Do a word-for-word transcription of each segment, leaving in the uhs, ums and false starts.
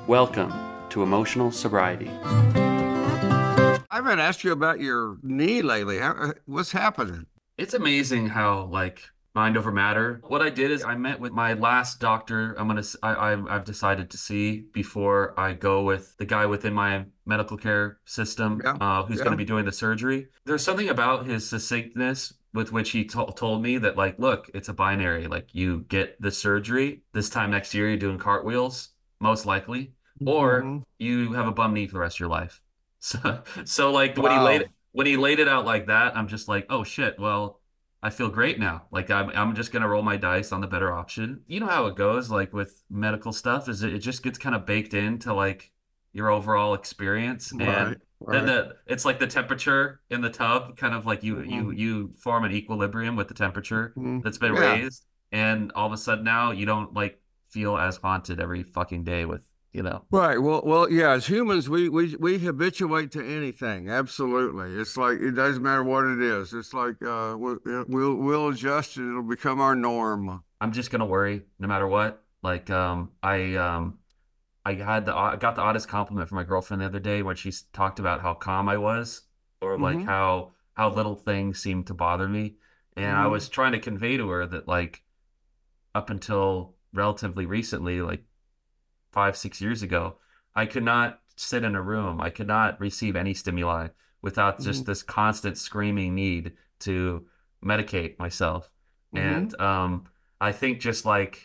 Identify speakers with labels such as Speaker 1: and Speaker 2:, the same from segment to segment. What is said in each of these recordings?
Speaker 1: Welcome to Emotional Sobriety.
Speaker 2: I haven't asked you about your knee lately. How, what's happening?
Speaker 1: It's amazing how like mind over matter. What I did is I met with my last doctor. I'm gonna s- I, I I've decided to see before I go with the guy within my medical care system
Speaker 2: Yeah,
Speaker 1: uh, who's going to
Speaker 2: yeah.
Speaker 1: be doing the surgery. There's something about his succinctness with which he to told me that like, look, it's a binary. Like you get the surgery this time next year, you're doing cartwheels, most likely, or
Speaker 2: Hmm.
Speaker 1: you have a bum knee for the rest of your life. So so like when he laid
Speaker 2: Wow.
Speaker 1: when he laid it out like that, I'm just like, oh shit, well. I feel great now. Like I'm I'm just gonna roll my dice on the better option. You know how it goes, like with medical stuff, is it, it just gets kind of baked into like your overall experience.
Speaker 2: Right,
Speaker 1: And then
Speaker 2: right.
Speaker 1: the it's like the temperature in the tub, kind of like you you
Speaker 2: Hmm.
Speaker 1: you form an equilibrium with the temperature
Speaker 2: Hmm.
Speaker 1: that's been
Speaker 2: Yeah.
Speaker 1: raised, and all of a sudden now you don't like feel as haunted every fucking day with, you know.
Speaker 2: Right. Well, well, yeah, as humans, we we we habituate to anything. Absolutely. It's like it doesn't matter what it is. It's like uh we'll we'll, we'll adjust and it'll become our norm.
Speaker 1: I'm just gonna worry no matter what. Like um I um I had the I got the oddest compliment from my girlfriend the other day when she s- talked about how calm I was, or like
Speaker 2: Hmm.
Speaker 1: how how little things seemed to bother me. And I
Speaker 2: Hmm.
Speaker 1: was trying to convey to her that like up until relatively recently, like five, six years ago, I could not sit in a room. I could not receive any stimuli without
Speaker 2: Hmm.
Speaker 1: just this constant screaming need to medicate myself.
Speaker 2: Hmm.
Speaker 1: And um, I think just like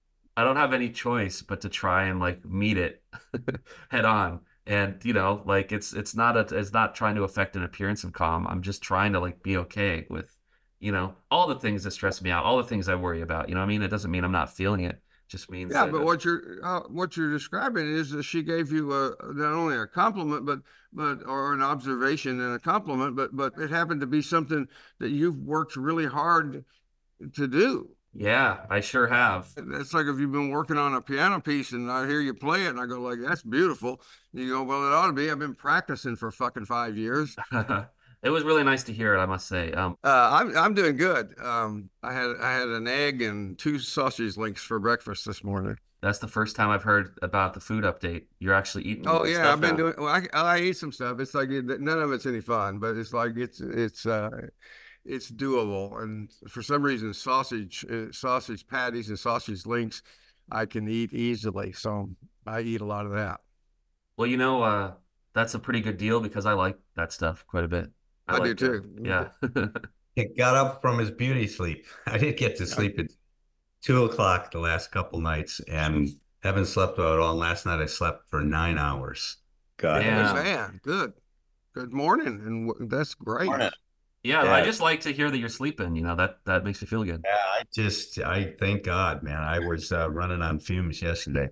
Speaker 1: I don't have any choice but to try and like meet it head on. And you know, like it's it's not a it's not trying to affect an appearance of calm. I'm just trying to like be okay with, you know, all the things that stress me out, all the things I worry about. You know what I mean? It doesn't mean I'm not feeling it. It just means
Speaker 2: Yeah,
Speaker 1: that
Speaker 2: but
Speaker 1: uh,
Speaker 2: what you're uh, what you're describing is that she gave you a, not only a compliment, but but or an observation and a compliment, but but it happened to be something that you've worked really hard to do.
Speaker 1: yeah, I sure have.
Speaker 2: It's like if you've been working on a piano piece and I hear you play it and I go like, "That's beautiful." You go, "Well, it ought to be. I've been practicing for fucking five years."
Speaker 1: It was really nice to hear it, I must say. Um,
Speaker 2: Uh, I'm I'm doing good. Um, I had I had an egg and two sausage links for breakfast this morning.
Speaker 1: that's the first time I've heard about the food update. You're actually eating
Speaker 2: Oh
Speaker 1: good
Speaker 2: yeah,
Speaker 1: stuff
Speaker 2: I've been
Speaker 1: now.
Speaker 2: doing. Well, I I eat some stuff. It's like it, none of it's any fun, but it's like it's it's uh it's doable. And for some reason, sausage uh, sausage patties and sausage links, I can eat easily. So I eat a lot of that.
Speaker 1: Well, you know, uh, that's a pretty good deal because I like that stuff quite a bit. I
Speaker 2: I do
Speaker 1: like, uh,
Speaker 2: too.
Speaker 1: yeah.
Speaker 3: He got up from his beauty sleep. I didn't get to
Speaker 2: Yeah.
Speaker 3: sleep at two o'clock the last couple nights and haven't slept at all. Last night I slept for nine hours. God, it
Speaker 2: Oh
Speaker 3: was
Speaker 1: Damn.
Speaker 2: man, good good morning, and w- that's great.
Speaker 3: morning.
Speaker 1: Yeah, I
Speaker 3: Yeah,
Speaker 1: just like to hear that you're sleeping. You know, that that makes me feel good.
Speaker 3: yeah. I just, I thank God, man. I was uh, running on fumes yesterday.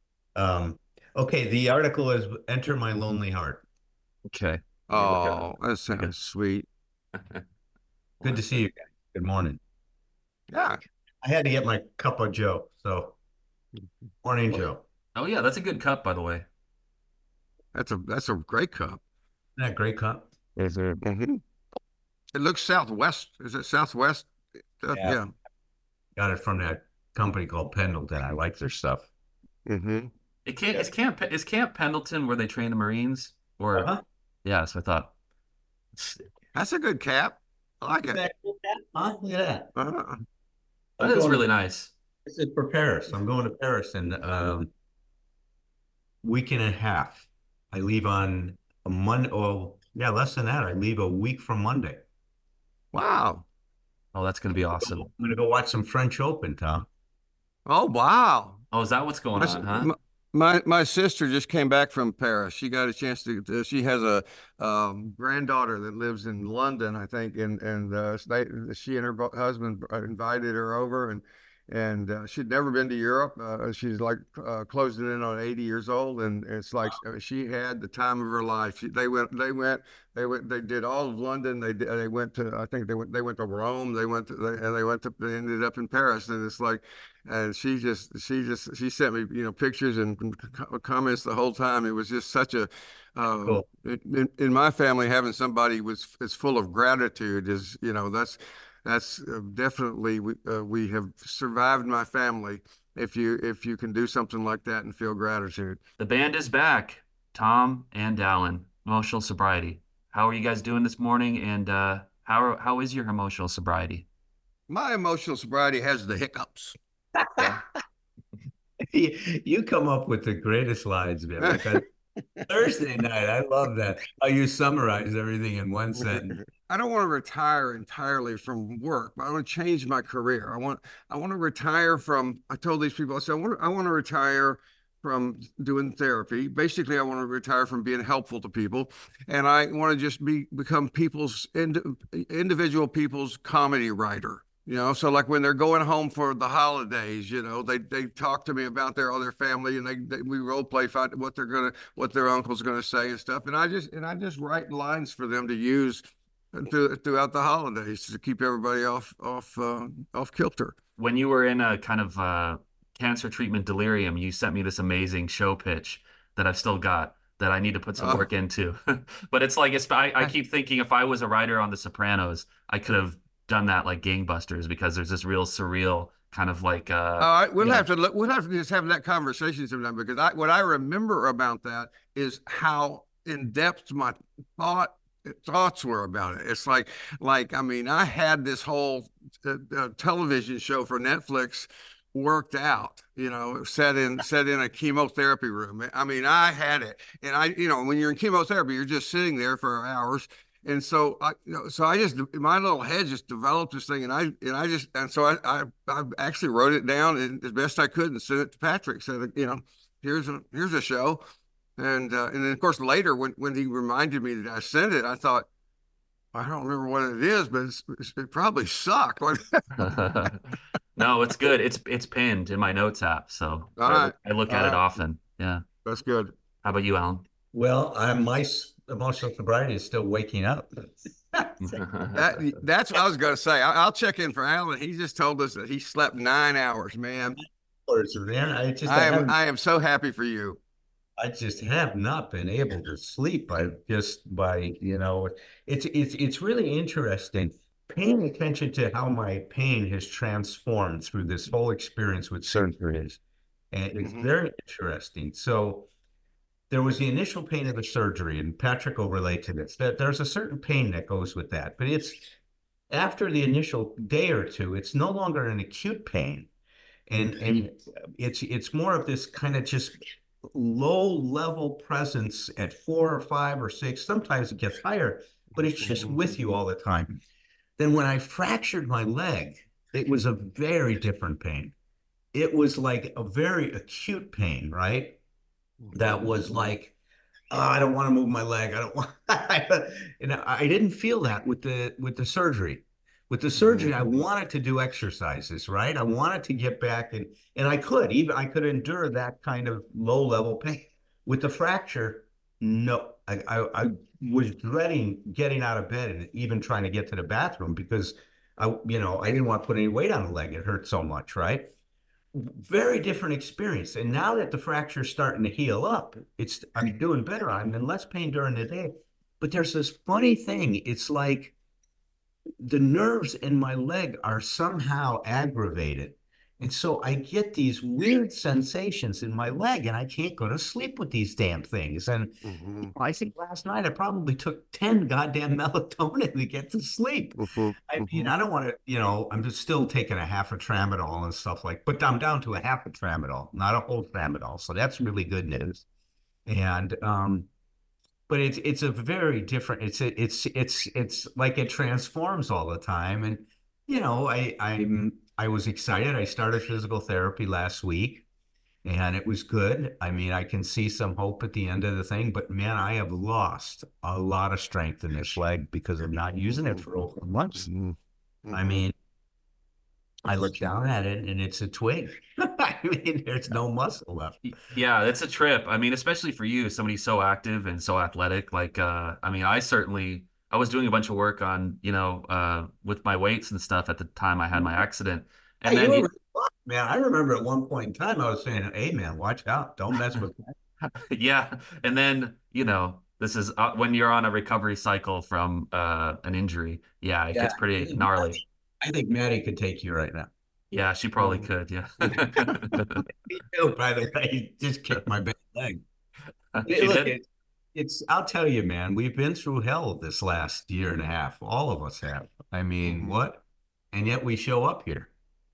Speaker 3: Um, okay, the article is "Enter My Lonely Heart."
Speaker 1: Okay. Let me look at
Speaker 2: Oh, that
Speaker 1: it.
Speaker 2: sounds sweet.
Speaker 3: Good to see you guys. Good morning.
Speaker 2: Yeah.
Speaker 3: I had to get my cup of Joe. So, morning,
Speaker 1: Oh,
Speaker 3: Joe.
Speaker 1: oh yeah, that's a good cup, by the way.
Speaker 2: That's a that's a great cup.
Speaker 3: Isn't that great cup?
Speaker 2: Is it? Mhm. It looks southwest. Is it southwest? Uh,
Speaker 3: Yeah.
Speaker 2: yeah.
Speaker 3: Got it from that company called Pendleton. I like their stuff.
Speaker 2: Hmm.
Speaker 1: It can't.
Speaker 3: Yeah.
Speaker 1: Is Camp is Camp Pendleton where they train the Marines? Or
Speaker 3: Uh-huh.
Speaker 1: yeah, so I thought
Speaker 2: That's a good cap. I like
Speaker 3: Isn't
Speaker 2: it.
Speaker 3: that cool, Pat? Huh? Look at that.
Speaker 2: Uh,
Speaker 1: that
Speaker 3: I'm
Speaker 1: is
Speaker 3: going to
Speaker 1: really nice.
Speaker 3: this is for Paris. I'm going to Paris in um week and a half. I leave on a Monday. Oh, yeah, less than that. I leave a week from Monday.
Speaker 2: wow.
Speaker 1: Oh, that's gonna be
Speaker 3: I'm
Speaker 1: awesome.
Speaker 3: going to go watch some French Open, Tom.
Speaker 2: Oh wow.
Speaker 1: Oh, is that what's going
Speaker 2: My, s-
Speaker 1: on, huh?
Speaker 2: my my my sister just came back from Paris. She got a chance to. to- she has a um, granddaughter that lives in London, I think, and and uh, they, she and her bu- husband invited her over, and and uh, she'd never been to Europe. Uh, she's like uh, closing in on eighty years old, and it's like uh, she had the time of her life. She, they went, they went, they went, they did all of London. They did, they went to, I think they went, they went to Rome. They went to, they, and they went to, they ended up in Paris, and it's like and she just she just she sent me you know pictures and comments the whole time. It was just such a um,
Speaker 3: Cool.
Speaker 2: in, in my family having somebody was is full of gratitude is you know that's that's uh, definitely we uh, we have survived my family if you if you can do something like that and feel gratitude.
Speaker 1: The band is back. Tom and Dallin, emotional sobriety. How are you guys doing this morning? And uh, how how is your emotional sobriety?
Speaker 2: My emotional sobriety has the hiccups.
Speaker 1: Yeah.
Speaker 3: You, you come up with the greatest lines, man. Like on Thursday night, I love that. How you summarize everything in one sentence.
Speaker 2: I don't want to retire entirely from work, but I want to change my career. I want I want to retire from. I told these people, I said, I want to, I want to retire from doing therapy. Basically, I want to retire from being helpful to people, and I want to just be become people's ind, individual people's comedy writer. You know, so like when they're going home for the holidays, you know, they they talk to me about their other family, and they, they we role play find what they're gonna what their uncle's gonna say and stuff, and I just and I just write lines for them to use through, throughout the holidays to keep everybody off off uh, off kilter.
Speaker 1: When you were in a kind of uh, cancer treatment delirium, you sent me this amazing show pitch that I've still got that I need to put some
Speaker 2: Uh,
Speaker 1: work into. But it's like it's, I, I
Speaker 2: I,
Speaker 1: keep thinking if I was a writer on The Sopranos, I could have done that like gangbusters because there's this real surreal kind of like uh
Speaker 2: all right, we'll
Speaker 1: you know
Speaker 2: have to look, we'll have to just have that conversation sometime because I what I remember about that is how in depth my thought thoughts were about it. It's like like I mean I had this whole uh, uh, television show for Netflix worked out, you know, set in set in a chemotherapy room. I mean, I had it, and I, you know, when you're in chemotherapy, you're just sitting there for hours, and so I, you know, so I just my little head just developed this thing, and I and I just and so I I, I actually wrote it down and, as best I could and sent it to Patrick. Said, you know, here's a here's a show, and uh, and then of course later when when he reminded me that I sent it, I thought. I don't remember what it is, but it's, it's, it probably sucked. All
Speaker 1: no, it's good. It's it's pinned in my notes app, so I
Speaker 2: right,
Speaker 1: look, I look
Speaker 2: all
Speaker 1: at it
Speaker 2: right,
Speaker 1: often. Yeah.
Speaker 2: that's good.
Speaker 1: How about you, Alan?
Speaker 3: Well, I'm, my s- emotional sobriety is still waking up.
Speaker 2: That that's what I was going to say. I, will check in for Alan. He just told us that he slept nine hours. Man,
Speaker 3: Man, I just I
Speaker 2: I am
Speaker 3: haven't
Speaker 2: I am so happy for you.
Speaker 3: I just have not been able to sleep. I just by, you know, it's it's it's really interesting paying attention to how my pain has transformed through this whole experience with surgeries. And it's
Speaker 2: Mm-hmm.
Speaker 3: very interesting. So there was the initial pain of the surgery, and Patrick will relate to this. That there's a certain pain that goes with that, but it's after the initial day or two, it's no longer an acute pain. And and it's it's more of this kind of just low level presence at four or five or six. Sometimes it gets higher, but it's just with you all the time. Then when I fractured my leg, it was a very different pain. It was like a very acute pain, right? That was like, oh, I don't want to move my leg. I don't want. And I didn't feel that with the with the surgery. With the surgery, I wanted to do exercises, right? I wanted to get back and and I could even I could endure that kind of low level pain. With the fracture, no, I, I I was dreading getting out of bed and even trying to get to the bathroom because I you know I didn't want to put any weight on the leg. It hurt so much, right? Very different experience. And now that the fracture is starting to heal up, it's I'm doing better. I'm in less pain during the day. But there's this funny thing. It's like the nerves in my leg are somehow aggravated. And so I get these weird sensations in my leg and I can't go to sleep with these damn things. And
Speaker 2: Mm-hmm.
Speaker 3: I think last night I probably took ten goddamn melatonin to get to sleep.
Speaker 2: Mm-hmm.
Speaker 3: I mean,
Speaker 2: Mm-hmm.
Speaker 3: I don't want to, you know, I'm just still taking a half a tramadol and stuff like, but I'm down to a half a tramadol, not a whole tramadol. So that's really good news. And, um, but it's it's a very different it's it's it's it's like it transforms all the time. And you know i i'm I was excited. I started physical therapy last week and it was good. I mean, I can see some hope at the end of the thing, but man, I have lost a lot of strength in this leg because I'm not using it for over months.
Speaker 2: Mm-hmm.
Speaker 3: I mean, I look down at it and it's a twig. I mean, there's no muscle left.
Speaker 1: Yeah, it's a trip. I mean, especially for you, somebody so active and so athletic. Like, uh, I mean, I certainly, I was doing a bunch of work on, you know, uh, with my weights and stuff at the time I had my accident.
Speaker 3: Yeah,
Speaker 1: And
Speaker 3: you
Speaker 1: then,
Speaker 3: were
Speaker 1: you,
Speaker 3: really fun, man. I remember at one point in time I was saying, "Hey, man, watch out! Don't mess with that."
Speaker 1: yeah, and then, you know, this is uh, when you're on a recovery cycle from uh, an injury. Yeah, it
Speaker 3: Yeah,
Speaker 1: gets
Speaker 3: I
Speaker 1: pretty
Speaker 3: think
Speaker 1: gnarly.
Speaker 3: I think Maddie could take you right now.
Speaker 1: Yeah, she probably
Speaker 2: Um,
Speaker 1: could. Yeah.
Speaker 3: Me too, by the way, he just kicked my bad leg. Hey,
Speaker 1: She
Speaker 3: look,
Speaker 1: did?
Speaker 3: it, it's, I'll tell you, man, we've been through hell this last year and a half. All of us have. I mean,
Speaker 2: mhm.
Speaker 3: what? And yet we show up here.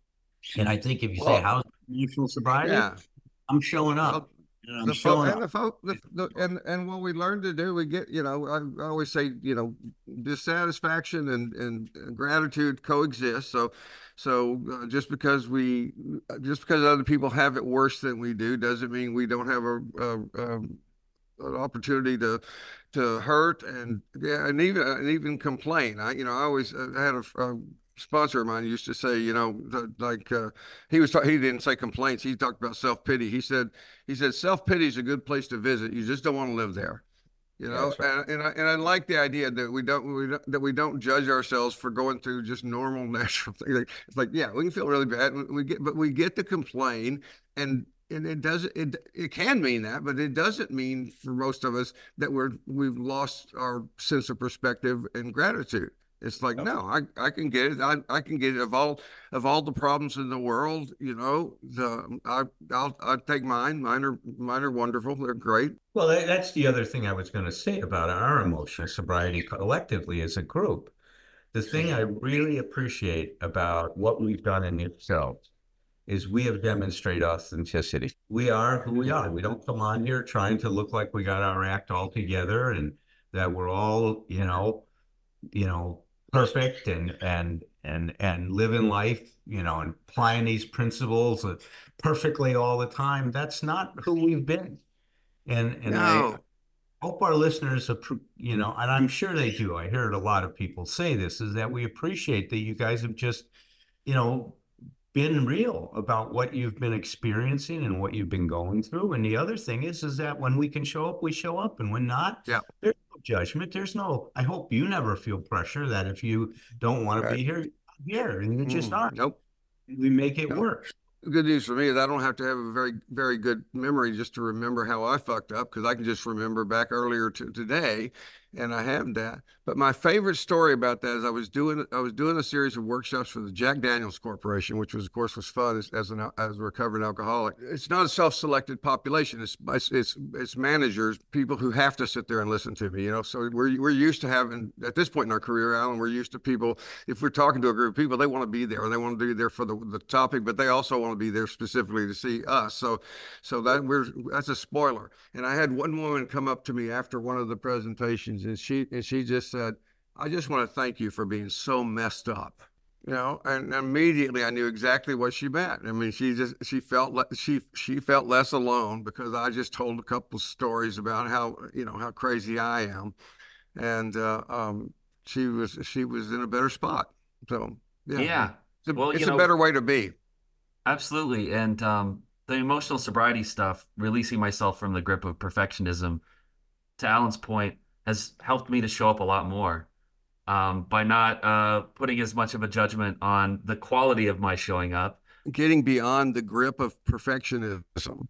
Speaker 3: And I think if you say,
Speaker 2: Well,
Speaker 3: how's emotional sobriety?
Speaker 2: yeah.
Speaker 3: I'm showing
Speaker 2: Well,
Speaker 3: up. And I'm
Speaker 2: the folk
Speaker 3: showing
Speaker 2: and
Speaker 3: up.
Speaker 2: the folk the, the, and and what we learn to do, we get, you know, I, I always say, you know, dissatisfaction and and gratitude coexist. So so uh, just because we just because other people have it worse than we do doesn't mean we don't have a, a, a an opportunity to to hurt and yeah, and even and even complain. I you know I always uh, had a, a sponsor of mine used to say, you know, the, like uh, he was he didn't say complaints. He talked about self pity. He said he said self pity is a good place to visit. You just don't want to live there. You
Speaker 3: Yeah,
Speaker 2: know,
Speaker 3: that's right.
Speaker 2: and, and I and I like the idea that we don't we don't that we don't judge ourselves for going through just normal natural things. Like, it's like, yeah, we can feel really bad. We, we get, but we get to complain, and and it doesn't it it can mean that, but it doesn't mean for most of us that we're we've lost our sense of perspective and gratitude. It's like,
Speaker 3: Yep.
Speaker 2: no, I, I can get it. I, I can get it of all of all the problems in the world, you know, the I I'll I take mine. Mine are mine are wonderful. They're great.
Speaker 3: Well, that, that's the other thing I was going to say about our emotional sobriety collectively as a group. The thing I really appreciate about what we've done in itself is we have demonstrated authenticity. We are who we are. We don't come on here trying to look like we got our act all together and that we're all, you know, you know, perfect and and and and living life, you know, and applying these principles perfectly all the time. That's not who we've been. And and I
Speaker 2: No.
Speaker 3: hope our listeners, you know, and I'm sure they do. I heard a lot of people say this, is that we appreciate that you guys have just, you know, been real about what you've been experiencing and what you've been going through. And the other thing is, is that when we can show up, we show up. And when not,
Speaker 2: Yeah.
Speaker 3: there's no judgment. There's no, I hope you never feel pressure that if you don't want to
Speaker 2: Right.
Speaker 3: be here, you're here and you just
Speaker 2: Mm,
Speaker 3: aren't.
Speaker 2: nope.
Speaker 3: We make it
Speaker 2: Nope.
Speaker 3: work.
Speaker 2: The good news for me is I don't have to have a very, very good memory just to remember how I fucked up because I can just remember back earlier to today, and I have that. But my favorite story about that is I was doing I was doing a series of workshops for the Jack Daniels Corporation, which was, of course, was fun as, as an as a recovering alcoholic. It's not a self-selected population. It's it's it's managers, people who have to sit there and listen to me. You know, so we're we're used to having at this point in our career, Alan, we're used to people. If we're talking to a group of people, they want to be there. They want to be there for the, the topic, but they also want to be there specifically to see us. So, so that we're that's a spoiler. And I had one woman come up to me after one of the presentations, and she and she just said, "I just want to thank you for being so messed up." You know, and immediately I knew exactly what she meant. I mean, she just she felt le- she she felt less alone because I just told a couple of stories about how you know how crazy I am, and uh, um, she was she was in a better spot. So yeah,
Speaker 1: Yeah.
Speaker 2: it's a,
Speaker 1: Well, you
Speaker 2: it's a
Speaker 1: know,
Speaker 2: better way to be.
Speaker 1: absolutely. And um, the emotional sobriety stuff, releasing myself from the grip of perfectionism, to Alan's point, has helped me to show up a lot more um, by not uh, putting as much of a judgment on the quality of my showing up.
Speaker 2: Getting beyond the grip of perfectionism.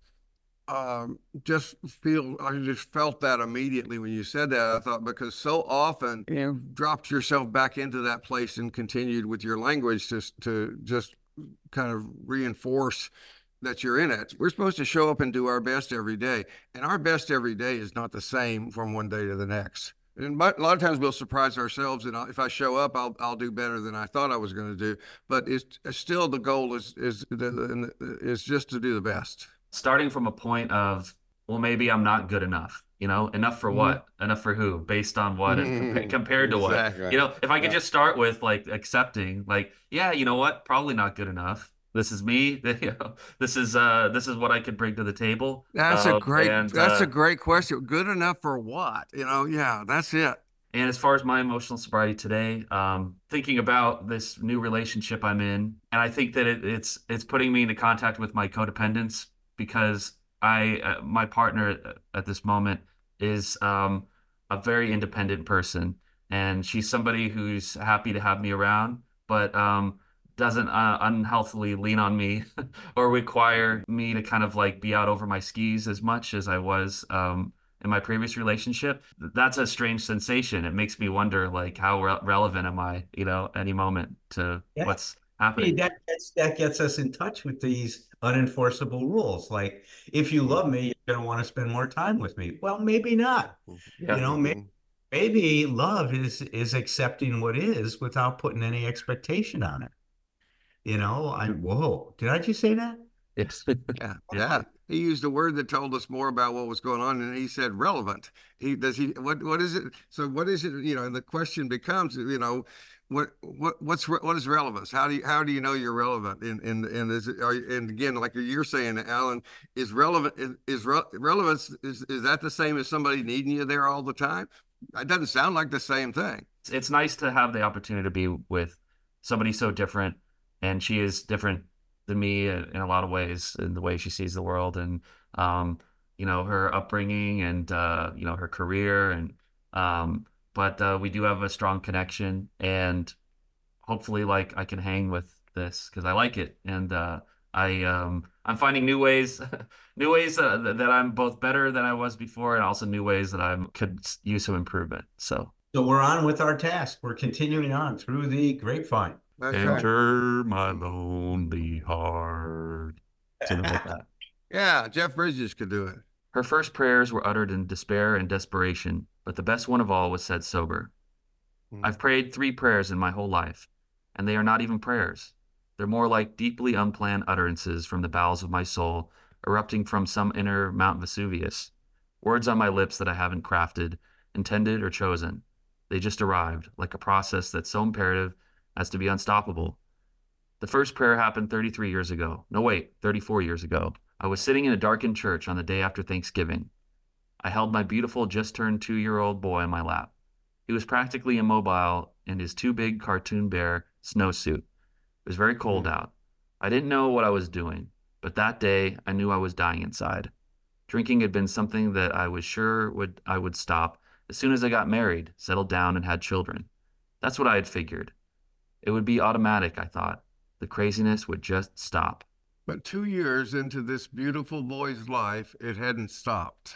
Speaker 2: Um, just feel I just felt that immediately when you said that. I thought because so often you dropped yourself back into that place and continued with your language to to just kind of reinforce that you're in it. We're supposed to show up and do our best every day, and our best every day is not the same from one day to the next. And a lot of times we'll surprise ourselves, and if I show up, I'll I'll do better than I thought I was going to do. But it's, it's still the goal is is is just to do the best.
Speaker 1: Starting from a point of, well, maybe I'm not good enough. You know, enough for
Speaker 2: Mm-hmm.
Speaker 1: what? Enough for who? Based on what? And compa
Speaker 2: Mm-hmm.
Speaker 1: compared to what?
Speaker 2: Exactly.
Speaker 1: You know, if I could
Speaker 2: Yeah.
Speaker 1: just start with like accepting, like, yeah, you know what? Probably not good enough. This is me. You know, this is uh, this is what I could bring to the table.
Speaker 2: That's a
Speaker 1: Uh,
Speaker 2: great
Speaker 1: and
Speaker 2: that's a
Speaker 1: uh,
Speaker 2: great question. Good enough for what? You know, yeah, that's it.
Speaker 1: And as far as my emotional sobriety today, um, thinking about this new relationship I'm in, and I think that it, it's it's putting me into contact with my codependence because I uh, my partner at this moment is um, a very independent person, and she's somebody who's happy to have me around, but um, doesn't uh, unhealthily lean on me or require me to kind of like be out over my skis as much as I was. Um, in my previous relationship. That's a strange sensation. It makes me wonder, like, how re relevant am I, you know, any moment to
Speaker 3: Yeah.
Speaker 1: what's
Speaker 3: See,
Speaker 1: happening.
Speaker 3: that gets that gets us in touch with these unenforceable rules. Like, if you love me, you're gonna want to spend more time with me. Well, maybe not. You
Speaker 1: Yeah.
Speaker 3: know, maybe
Speaker 2: Mhm.
Speaker 3: maybe love is is accepting what is without putting any expectation on it. You know, I whoa, did I just say that?
Speaker 1: Yes.
Speaker 2: Yeah,
Speaker 1: Yeah.
Speaker 2: yeah. He used a word that told us more about what was going on, and he said relevant. He does he what what is it? So what is it? You know, the question becomes, you know, what what what's what is relevance? How do you how do you know you're relevant? And and and is it, are you, and again, like you're saying, Alan, is relevant is, is re, relevance is is that the same as somebody needing you there all the time? It doesn't sound like the same thing.
Speaker 1: It's, it's nice to have the opportunity to be with somebody so different, and she is different than me in, in a lot of ways in the way she sees the world, and um, you know, her upbringing and uh, you know, her career, and um, but uh, we do have a strong connection, and hopefully, like I can hang with this because I like it, and uh, I um, I'm finding new ways, new ways uh, that, that I'm both better than I was before, and also new ways that I could use some improvement. So.
Speaker 3: So we're on with our task. We're continuing on through the grapevine.
Speaker 2: Okay.
Speaker 1: Enter my lonely heart. Something like that.
Speaker 2: Yeah, Jeff Bridges could do it.
Speaker 1: Her first prayers were uttered in despair and desperation, but the best one of all was said sober.
Speaker 2: Hmm.
Speaker 1: I've prayed three prayers in my whole life, and they are not even prayers. They're more like deeply unplanned utterances from the bowels of my soul, erupting from some inner Mount Vesuvius. Words on my lips that I haven't crafted, intended, or chosen. They just arrived, like a process that's so imperative as to be unstoppable. The first prayer happened thirty-three years ago. No, wait, thirty-four years ago. I was sitting in a darkened church on the day after Thanksgiving. I held my beautiful, just turned two year old boy in my lap. He was practically immobile in his too big cartoon bear snowsuit. It was very cold
Speaker 2: Hmm.
Speaker 1: out. I didn't know what I was doing, but that day I knew I was dying inside. Drinking had been something that I was sure would I would stop as soon as I got married, settled down, and had children. That's what I had figured. It would be automatic, I thought. The craziness would just stop.
Speaker 2: But two years into this beautiful boy's life, it hadn't stopped.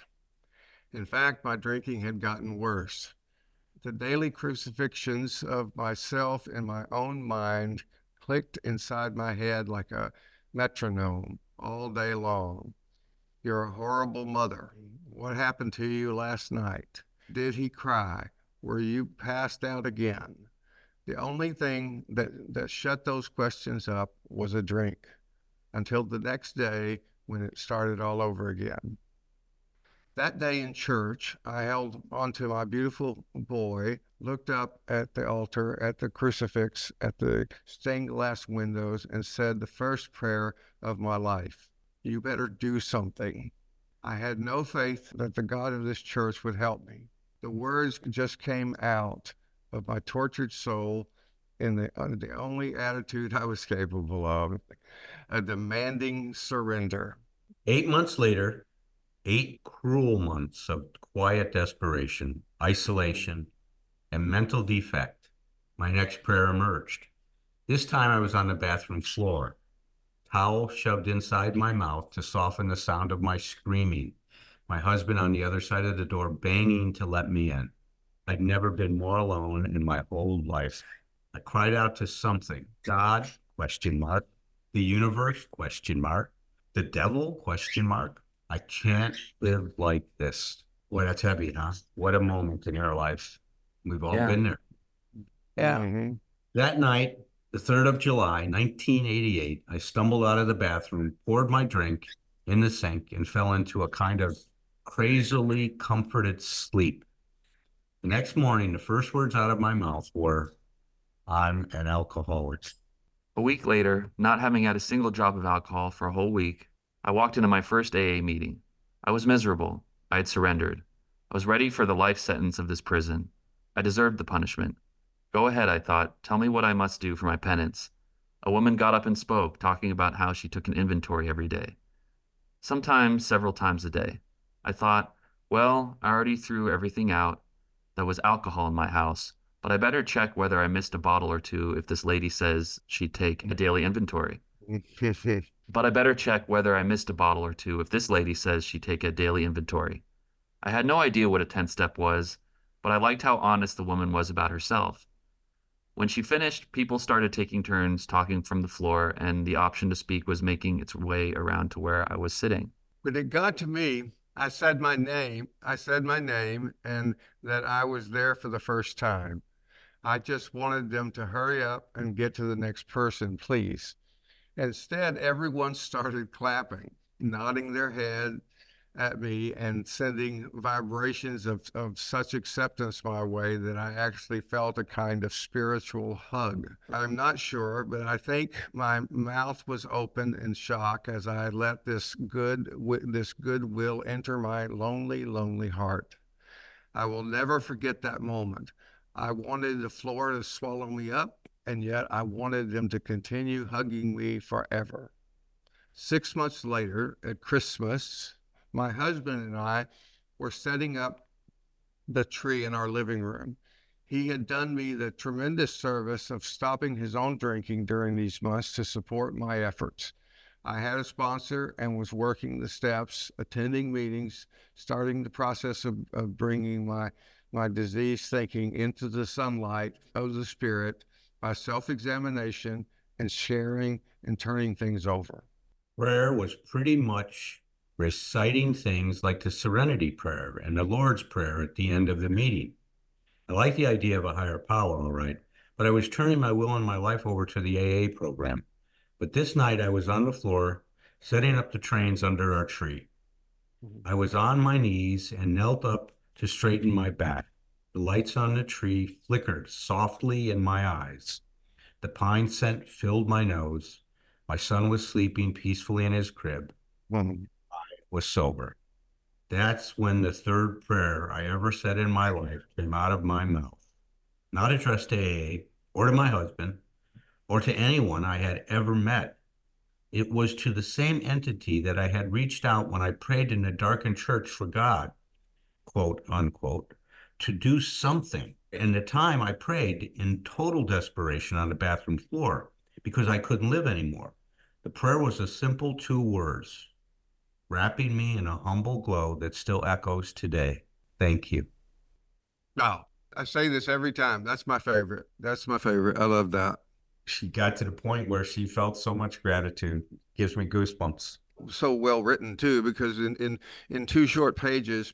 Speaker 2: In fact, my drinking had gotten worse. The daily crucifixions of myself in my own mind clicked inside my head like a metronome all day long. You're a horrible mother. What happened to you last night? Did he cry? Were you passed out again? The only thing that, that shut those questions up was a drink until the next day when it started all over again. That day in church, I held onto my beautiful boy, looked up at the altar, at the crucifix, at the stained glass windows, and said the first prayer of my life. You better do something. I had no faith that the God of this church would help me. The words just came out of my tortured soul in the, uh, the only attitude I was capable of, a demanding surrender.
Speaker 3: Eight months later, eight cruel months of quiet desperation, isolation, and mental defect, my next prayer emerged. This time I was on the bathroom floor, towel shoved inside my mouth to soften the sound of my screaming, my husband on the other side of the door banging to let me in. I'd never been more alone in my whole life. I cried out to something. God, question mark. The universe, question mark. The devil, question mark. I can't live like this. Boy, that's heavy, huh? What a moment in your life. We've all
Speaker 1: Yeah.
Speaker 3: been there.
Speaker 2: Yeah. Mm-hmm.
Speaker 3: That night, the third of July, nineteen eighty-eight, I stumbled out of the bathroom, poured my drink in the sink, and fell into a kind of crazily comforted sleep. The next morning, the first words out of my mouth were, I'm an alcoholic.
Speaker 1: A week later, not having had a single drop of alcohol for a whole week, I walked into my first A A meeting. I was miserable. I had surrendered. I was ready for the life sentence of this prison. I deserved the punishment. Go ahead, I thought. Tell me what I must do for my penance. A woman got up and spoke, talking about how she took an inventory every day. Sometimes several times a day. I thought, well, I already threw everything out. There was alcohol in my house, but I better check whether I missed a bottle or two if this lady says she'd take a daily inventory. But I better check whether I missed a bottle or two if this lady says she'd take a daily inventory. I had no idea what a tenth step was, but I liked how honest the woman was about herself. When she finished, people started taking turns talking from the floor, and the option to speak was making its way around to where I was sitting.
Speaker 2: When it got to me, I said my name. I said my name and that I was there for the first time. I just wanted them to hurry up and get to the next person, please. Instead, everyone started clapping, nodding their head at me and sending vibrations of, of such acceptance my way that I actually felt a kind of spiritual hug. I'm not sure, but I think my mouth was open in shock as I let this good this goodwill enter my lonely, lonely heart. I will never forget that moment. I wanted the floor to swallow me up, and yet I wanted them to continue hugging me forever. Six months later, at Christmas, my husband and I were setting up the tree in our living room. He had done me the tremendous service of stopping his own drinking during these months to support my efforts. I had a sponsor and was working the steps, attending meetings, starting the process of, of bringing my, my disease thinking into the sunlight of the Spirit by self-examination and sharing and turning things over.
Speaker 3: Prayer was pretty much reciting things like the Serenity Prayer and the Lord's Prayer at the end of the meeting. I like the idea of a higher power, all right, but I was turning my will and my life over to the A A program. But this night I was on the floor, setting up the trains under our tree. I was on my knees and knelt up to straighten my back. The lights on the tree flickered softly in my eyes. The pine scent filled my nose. My son was sleeping peacefully in his crib.
Speaker 2: Mm-hmm.
Speaker 3: Was sober. That's when the third prayer I ever said in my life came out of my mouth. Not addressed to A A or to my husband or to anyone I had ever met. It was to the same entity that I had reached out when I prayed in a darkened church for God, quote unquote, to do something. And the time I prayed in total desperation on the bathroom floor because I couldn't live anymore. The prayer was a simple two words, wrapping me in a humble glow that still echoes today. Thank you.
Speaker 2: Oh, I say this every time. That's my favorite. That's my favorite. I love that.
Speaker 3: She got to the point where she felt so much gratitude. Gives me goosebumps.
Speaker 2: So well written too, because in in, in two short pages,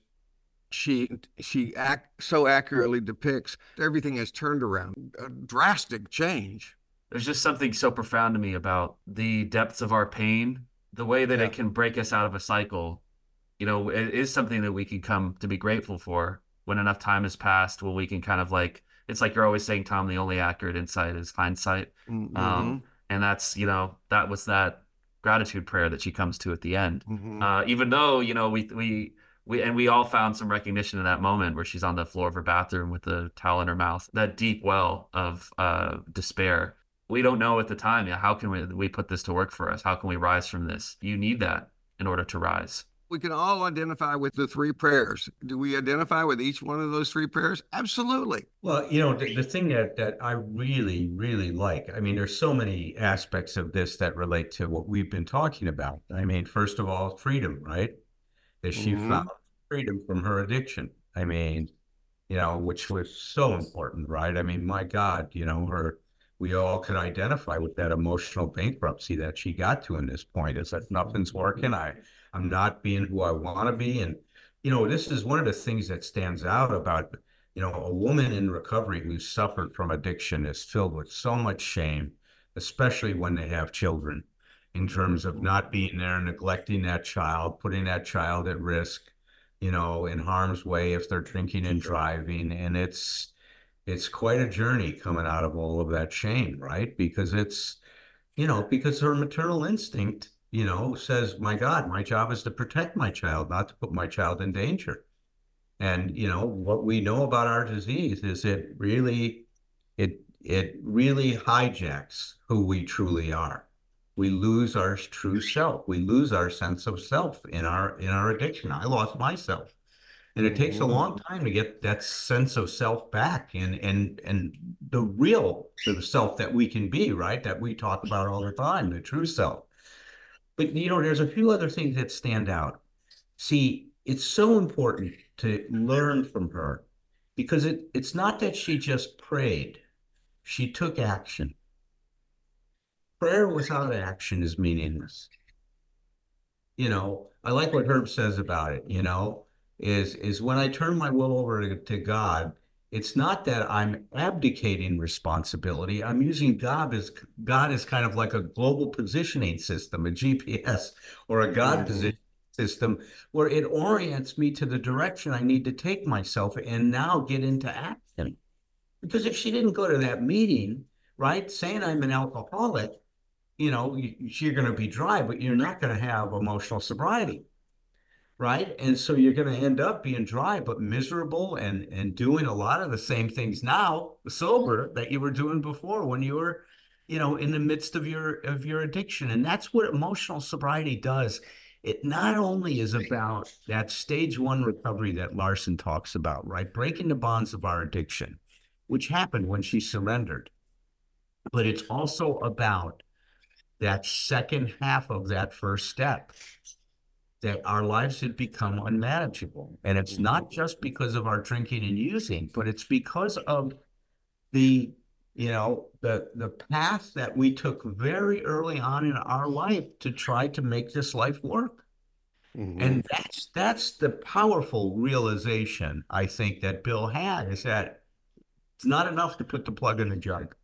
Speaker 2: she she act so accurately depicts everything has turned around. A drastic change.
Speaker 1: There's just something so profound to me about the depths of our pain, the way that
Speaker 2: Yeah.
Speaker 1: it can break us out of a cycle. You know, it is something that we can come to be grateful for when enough time has passed, when we can kind of like, it's like you're always saying, Tom, the only accurate insight is hindsight.
Speaker 2: Mm-hmm.
Speaker 1: Um, and that's, you know, that was that gratitude prayer that she comes to at the end.
Speaker 2: Mm-hmm.
Speaker 1: Uh, even though, you know, we, we, we, and we all found some recognition in that moment where she's on the floor of her bathroom with the towel in her mouth, that deep well of uh, despair. We don't know at the time, yeah, how can we, we put this to work for us? How can we rise from this? You need that in order to rise.
Speaker 2: We can all identify with the three prayers. Do we identify with each one of those three prayers? Absolutely.
Speaker 3: Well, you know, the, the thing that, that I really, really like, I mean, there's so many aspects of this that relate to what we've been talking about. I mean, first of all, freedom, right? That she
Speaker 2: Mhm.
Speaker 3: found freedom from her addiction. I mean, you know, which was so important, right? I mean, my God, you know, her, we all could identify with that emotional bankruptcy that she got to in this point. Is that nothing's working. I, I'm not being who I want to be. And, you know, this is one of the things that stands out about, you know, a woman in recovery who suffered from addiction is filled with so much shame, especially when they have children, in terms of not being there, neglecting that child, putting that child at risk, you know, in harm's way if they're drinking and driving. And it's, it's quite a journey coming out of all of that shame, right? Because it's, you know, because her maternal instinct, you know, says, my God, my job is to protect my child, not to put my child in danger. And, you know, what we know about our disease is it really, it, it really hijacks who we truly are. We lose our true self. We lose our sense of self in our, in our addiction. I lost myself. And it takes a long time to get that sense of self back and and and the real the self that we can be, right? That we talk about all the time, the true self. But, you know, there's a few other things that stand out. See, it's so important to learn from her because it, it's not that she just prayed. She took action. Prayer without action is meaningless. You know, I like what Herb says about it, you know, is is when I turn my will over to, to God, it's not that I'm abdicating responsibility. I'm using God as God as kind of like a global positioning system, a G P S or a God
Speaker 2: Mhm.
Speaker 3: position system where it orients me to the direction I need to take myself and now get into action. Because if she didn't go to that meeting, right, saying I'm an alcoholic, you know, you, you're going to be dry, but you're not going to have emotional sobriety, right? And so you're going to end up being dry, but miserable and and doing a lot of the same things now sober that you were doing before when you were, you know, in the midst of your of your addiction. And that's what emotional sobriety does. It not only is about that stage one recovery that Larson talks about, right? Breaking the bonds of our addiction, which happened when she surrendered, but it's also about that second half of that first step, that our lives had become unmanageable. And it's not just because of our drinking and using, but it's because of the, you know, the the path that we took very early on in our life to try to make this life work.
Speaker 2: Mhm.
Speaker 3: And that's that's the powerful realization I think that Bill had, is that it's not enough to put the plug in the jug.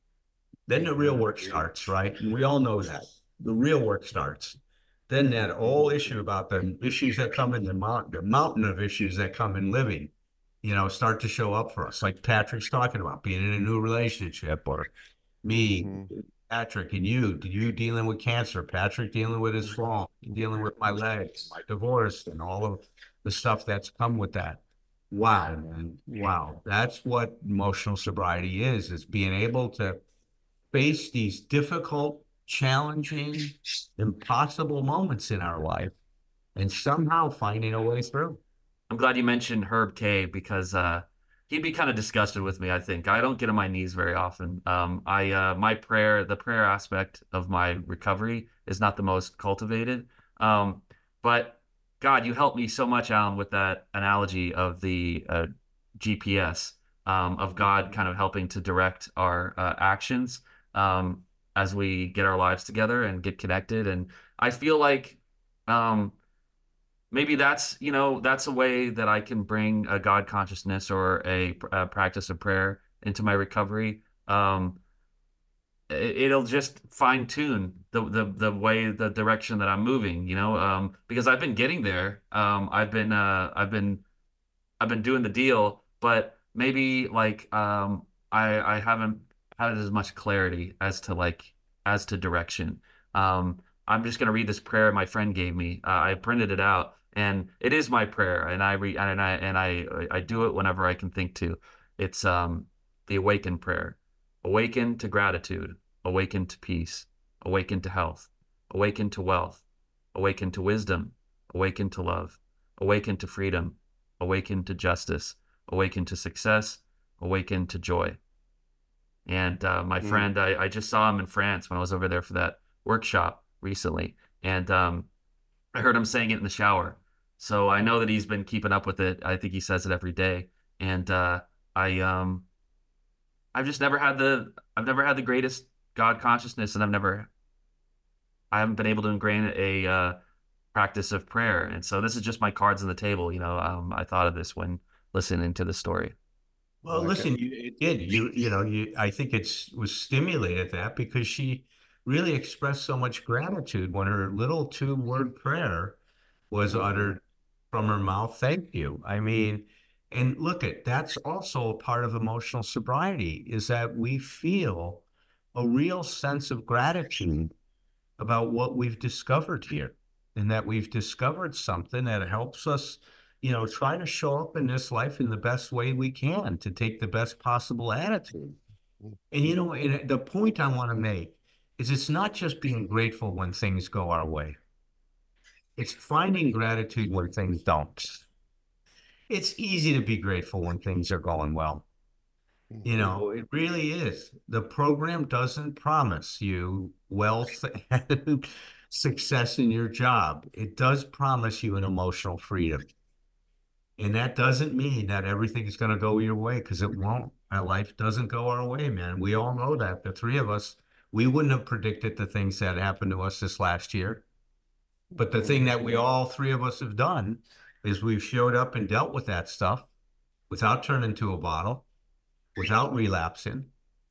Speaker 3: Then the real work starts, right? And we all know that. The real work starts. Then that whole issue about the issues that come in the mountain, the mountain of issues that come in living, you know, start to show up for us. Like Patrick's talking about being in a new relationship, or me,
Speaker 2: Mhm.
Speaker 3: Patrick, and you, you dealing with cancer, Patrick dealing with his fall, dealing with my legs, my divorce, and all of the stuff that's come with that. Wow, man. Wow. That's what emotional sobriety is, is being able to face these difficult, challenging, impossible moments in our life and somehow finding a way through.
Speaker 1: I'm glad you mentioned Herb K because uh, he'd be kind of disgusted with me, I think. I don't get on my knees very often. Um, I uh, my prayer, the prayer aspect of my recovery is not the most cultivated. Um, but God, you helped me so much, Alan, with that analogy of the uh, G P S, um, of God kind of helping to direct our uh, actions um, as we get our lives together and get connected. And I feel like um, maybe that's, you know, that's a way that I can bring a God consciousness or a, a practice of prayer into my recovery. Um, it, will just fine tune the, the the way, the direction that I'm moving, you know, um, because I've been getting there. Um, I've been uh, I've been I've been doing the deal, but maybe like um I I haven't had as much clarity as to like as to direction. Um I'm just gonna read this prayer my friend gave me. Uh, I printed it out and it is my prayer and I re and I and I I do it whenever I can think to. It's um the awaken prayer. Awaken to gratitude, awaken to peace, awaken to health, awaken to wealth, awaken to wisdom, awaken to love, awaken to freedom, awaken to justice, awaken to success, awaken to joy. And uh, my
Speaker 2: Mhm.
Speaker 1: friend, I, I just saw him in France when I was over there for that workshop recently. And um, I heard him saying it in the shower. So I know that he's been keeping up with it. I think he says it every day. And uh, I um I've just never had the I've never had the greatest God consciousness, and I've never I haven't been able to ingrain a uh, practice of prayer. And so this is just my cards on the table. You know, um, I thought of this when listening to the story.
Speaker 3: Well,
Speaker 2: Like it.
Speaker 3: listen, you it did. You you know, you I think it's was stimulated that because she really expressed so much gratitude when her little two word prayer was
Speaker 2: Mhm.
Speaker 3: uttered from her mouth. Thank you. I mean, and look at that's also a part of emotional sobriety, is that we feel a real sense of gratitude about what we've discovered here, and that we've discovered something that helps us, you know, try to show up in this life in the best way we can, to take the best possible attitude. And, you know, and the point I want to make is it's not just being grateful when things go our way, it's finding gratitude when things don't. It's easy to be grateful when things are going well. You
Speaker 2: Mhm.
Speaker 3: know, it really is. The program doesn't promise you wealth and success in your job. It does promise you an emotional freedom. And that doesn't mean that everything is going to go your way, because it won't. Our life doesn't go our way, man. We all know that. The three of us, we wouldn't have predicted the things that happened to us this last year. But the thing that we all three of us have done is we've showed up and dealt with that stuff without turning to a bottle, without relapsing,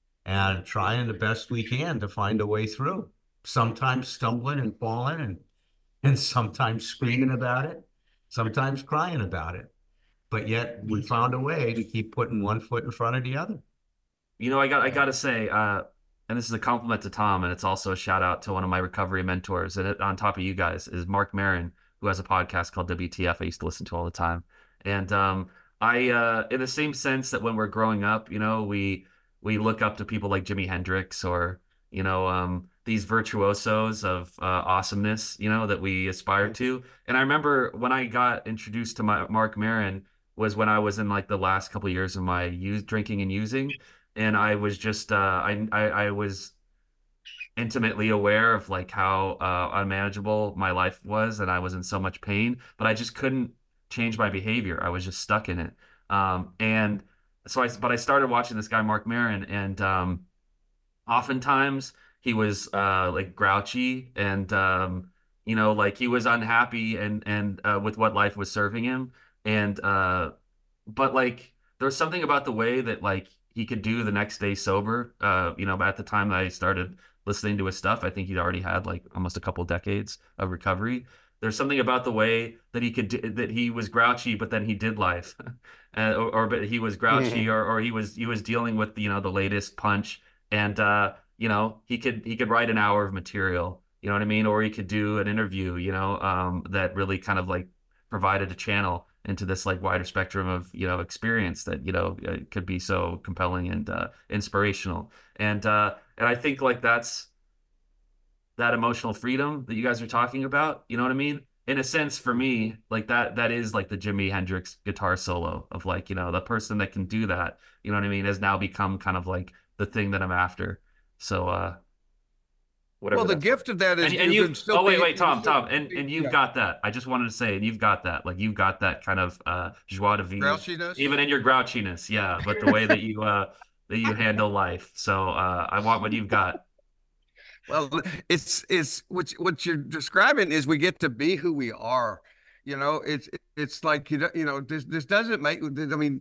Speaker 3: and trying the best we can to find a way through. Sometimes stumbling and falling, and and sometimes screaming about it, sometimes crying about it. But yet we found a way to keep putting one foot in front of the other.
Speaker 1: You know, I got I got to say, uh, and this is a compliment to Tom, and it's also a shout out to one of my recovery mentors. And it, on top of you guys is Mark Maron, who has a podcast called W T F. I used to listen to all the time. And um, I, uh, in the same sense that when we're growing up, you know, we we look up to people like Jimi Hendrix or you know um, these virtuosos of uh, awesomeness, you know, that we aspire to. And I remember when I got introduced to my Mark Maron was when I was in like the last couple of years of my use drinking and using and I was just uh, I, I I was intimately aware of like how uh, unmanageable my life was, and I was in so much pain, but I just couldn't change my behavior. I was just stuck in it. Um, and so I, but I started watching this guy Mark Maron, and um, oftentimes he was uh, like grouchy, and um, you know, like he was unhappy and and uh, with what life was serving him, and uh, but like there's something about the way that like he could do the next day sober. Uh, you know, at the time that I started listening to his stuff, I think he'd already had like almost a couple decades of recovery. There's something about the way that he could do, that he was grouchy, but then he did life, uh, or, or but he was grouchy, or or he was he was dealing with you know the latest punch, and uh, you know he could he could write an hour of material, you know what I mean, or he could do an interview, you know, um, that really kind of like provided a channel into this like wider spectrum of you know experience that you know uh, could be so compelling and uh, inspirational and uh and I think like that's that emotional freedom that you guys are talking about, you know what I mean, in a sense for me like that that is like the Jimi Hendrix guitar solo of like you know the person that can do that, you know what I mean, has now become kind of like the thing that I'm after. So uh
Speaker 2: Well,
Speaker 1: whatever
Speaker 2: the
Speaker 1: that's worth.
Speaker 2: gift of that is
Speaker 1: And and
Speaker 2: you can
Speaker 1: you've
Speaker 2: still
Speaker 1: oh wait
Speaker 2: be,
Speaker 1: wait
Speaker 2: you can
Speaker 1: Tom
Speaker 2: still
Speaker 1: Tom and
Speaker 2: be,
Speaker 1: and you've
Speaker 2: yeah,
Speaker 1: got that. I just wanted to say, and you've got that. Like you've got that kind of uh joie de vivre,
Speaker 2: grouchiness.
Speaker 1: even in your grouchiness. Yeah, but the way that you uh that you handle life. So uh I want what you've got.
Speaker 2: Well, it's it's what what you're describing is we get to be who we are. You know, it's it's like you know, you know this this doesn't make. I mean,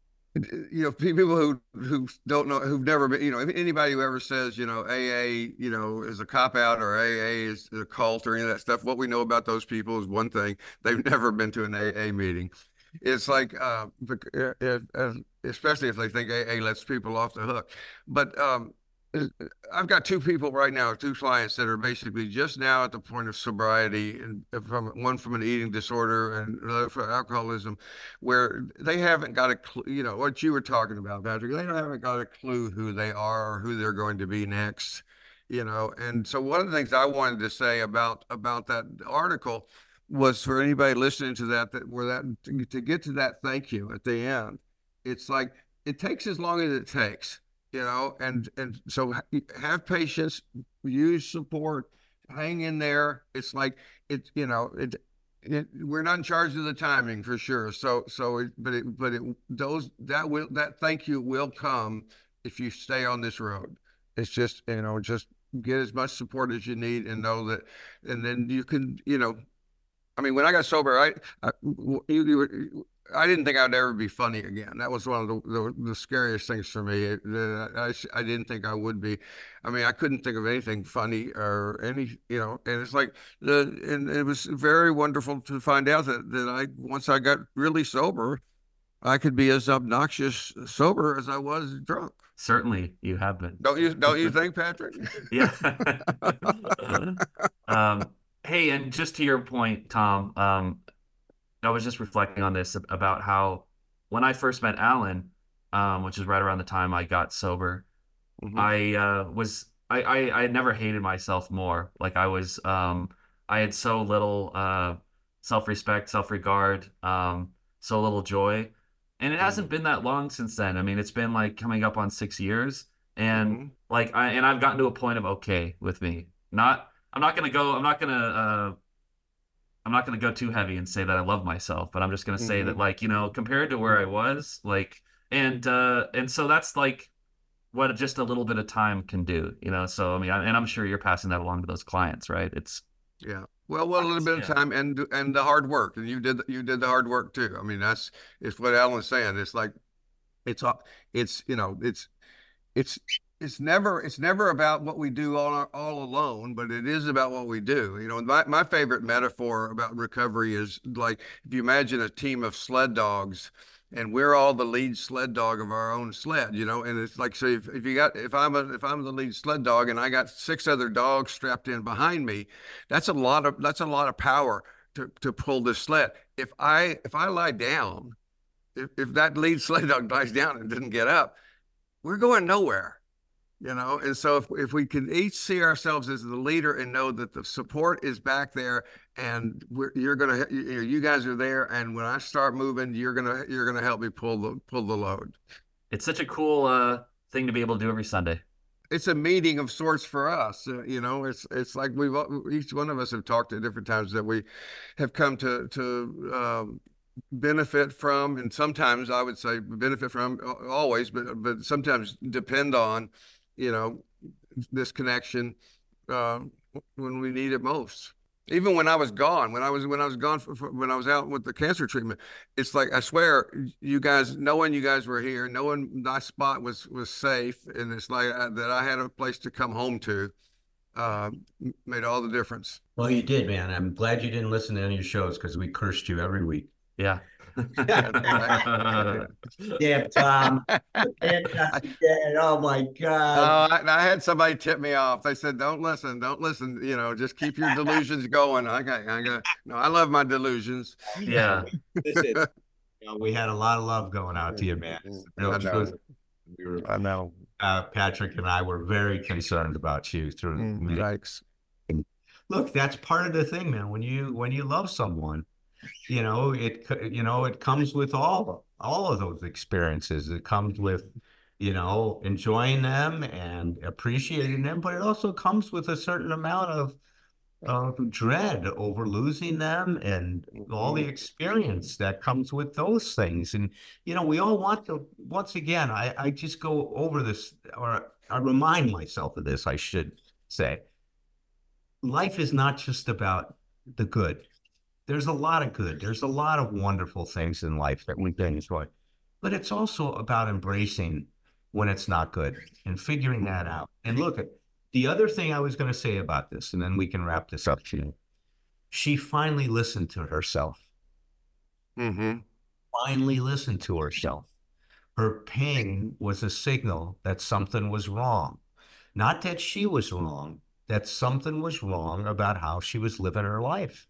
Speaker 2: you know, people who who don't know, who've never been, you know, anybody who ever says, you know, A A, you know, is a cop out or A A is a cult or any of that stuff. What we know about those people is one thing: they've never been to an A A meeting. It's like, uh, if, if, especially if they think A A lets people off the hook. But um, I've got two people right now, two clients that are basically just now at the point of sobriety, and from one from an eating disorder and another for alcoholism, where they haven't got a clue, you know, what you were talking about, Patrick. They haven't got a clue who they are or who they're going to be next, you know. And so one of the things I wanted to say about about that article was for anybody listening to that, that where that to, to get to that thank you at the end, it's like it takes as long as it takes, you know, and and so have patience, use support, hang in there. It's like it, you know, it, it we're not in charge of the timing for sure. So so it, but it but it those that will that thank you will come if you stay on this road. It's just, you know, just get as much support as you need and know that, and then you can, you know, I mean, when I got sober, I, I, you, you, I didn't think I'd ever be funny again. That was one of the, the, the scariest things for me. It, I, I didn't think I would be. I mean, I couldn't think of anything funny or any, you know, and it's like, the, and it was very wonderful to find out that, that I, once I got really sober, I could be as obnoxious sober as I was drunk.
Speaker 1: Certainly you have been.
Speaker 2: Don't you, don't you think, Patrick?
Speaker 1: Yeah. um hey, and just to your point, Tom, um I was just reflecting on this about how when I first met Alan, um, which is right around the time I got sober,
Speaker 2: Mm-hmm.
Speaker 1: I uh, was I, I I had never hated myself more. Like I was um, I had so little uh, self-respect, self-regard, um, so little joy, and it hasn't been that long since then. I mean, it's been like coming up on six years, and
Speaker 2: Mm-hmm.
Speaker 1: like I and I've gotten to a point of okay with me. Not I'm not gonna go. I'm not gonna uh, I'm not going to go too heavy and say that I love myself, but I'm just going to say that
Speaker 2: Mhm.
Speaker 1: like, you know, compared to where I was, like, and uh and so that's like what just a little bit of time can do, you know. So I mean, I, and I'm sure you're passing that along to those clients, right? It's
Speaker 2: Yeah. Well, well, a little bit of
Speaker 1: yeah.
Speaker 2: time and and the hard work, and you did you did the hard work too. I mean, that's it's what Alan's saying. It's like it's all it's you know it's it's it's never it's never about what we do all all alone, but it is about what we do. You know, my my favorite metaphor about recovery is like if you imagine a team of sled dogs, and we're all the lead sled dog of our own sled. You know, and it's like so if, if you got if I'm a if I'm the lead sled dog and I got six other dogs strapped in behind me, that's a lot of that's a lot of power to to pull this sled. If I if I lie down, if, if that lead sled dog lies down and doesn't get up, we're going nowhere, you know. And so if, if we can each see ourselves as the leader and know that the support is back there, and we're, you're gonna you, you guys are there, and when I start moving, you're gonna you're gonna help me pull the pull the load.
Speaker 1: It's such a cool uh thing to be able to do every Sunday.
Speaker 2: It's a meeting of sorts for us, uh, you know. It's it's like we've each one of us have talked at different times that we have come to to um, benefit from, and sometimes I would say benefit from always, but but sometimes depend on, you know, this connection uh, when we need it most. Even when I was gone, when I was when I was gone for, for, when I was out with the cancer treatment, it's like I swear, you guys, knowing you guys were here, knowing my spot was was safe, and it's like I, that I had a place to come home to, uh, made all the difference.
Speaker 3: Well, you did, man. I'm glad you didn't listen to any of your shows because we cursed you every week.
Speaker 1: Yeah.
Speaker 3: Damn, Tom. Fantastic dad. Oh my God.
Speaker 2: Uh, I, I had somebody tip me off. They said, "Don't listen, don't listen. You know, just keep your delusions going." I got, I got. No, I love my delusions.
Speaker 1: Yeah.
Speaker 3: Listen, you know, we had a lot of love going out to you, man. Real
Speaker 2: I know.
Speaker 3: truth. We were,
Speaker 2: I know.
Speaker 3: uh, Patrick and I were very concerned about you through
Speaker 2: Mm,
Speaker 3: many-
Speaker 2: Thanks.
Speaker 3: Look, that's part of the thing, man. When you when you love someone, you know, it you know, it comes with all all of those experiences. It comes with, you know, enjoying them and appreciating them, but it also comes with a certain amount of of dread over losing them and all the experience that comes with those things. And, you know, we all want to, once again, I, I just go over this, or I remind myself of this, I should say. Life is not just about the good. There's a lot of good. There's a lot of wonderful things in life that we can enjoy. But it's also about embracing when it's not good and figuring that out. And look, at the other thing I was going to say about this, and then we can wrap this up. She, she finally listened to herself.
Speaker 2: Mm-hmm.
Speaker 3: Finally listened to herself. Her pain was a signal that something was wrong. Not that she was wrong, that something was wrong about how she was living her life.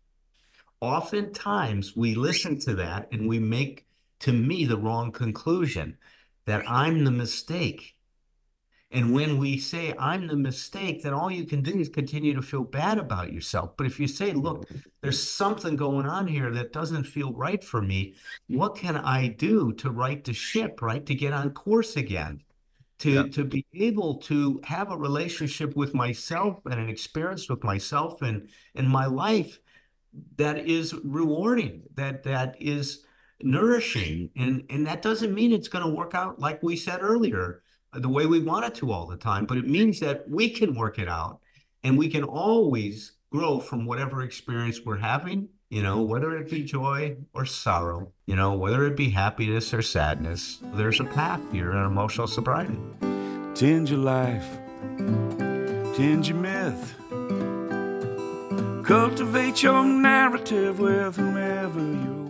Speaker 3: Oftentimes we listen to that and we make, to me, the wrong conclusion that I'm the mistake. And when we say I'm the mistake, then all you can do is continue to feel bad about yourself. But if you say, look, there's something going on here that doesn't feel right for me, what can I do to right the ship, right? To get on course again, to,
Speaker 2: Yeah.
Speaker 3: to be able to have a relationship with myself and an experience with myself and, and my life that is rewarding, that that is nourishing. And, and that doesn't mean it's going to work out, like we said earlier, the way we want it to all the time, but it means that we can work it out and we can always grow from whatever experience we're having, you know, whether it be joy or sorrow, you know, whether it be happiness or sadness, there's a path here in emotional sobriety.
Speaker 4: Change your life, change your myth, cultivate your narrative with whomever you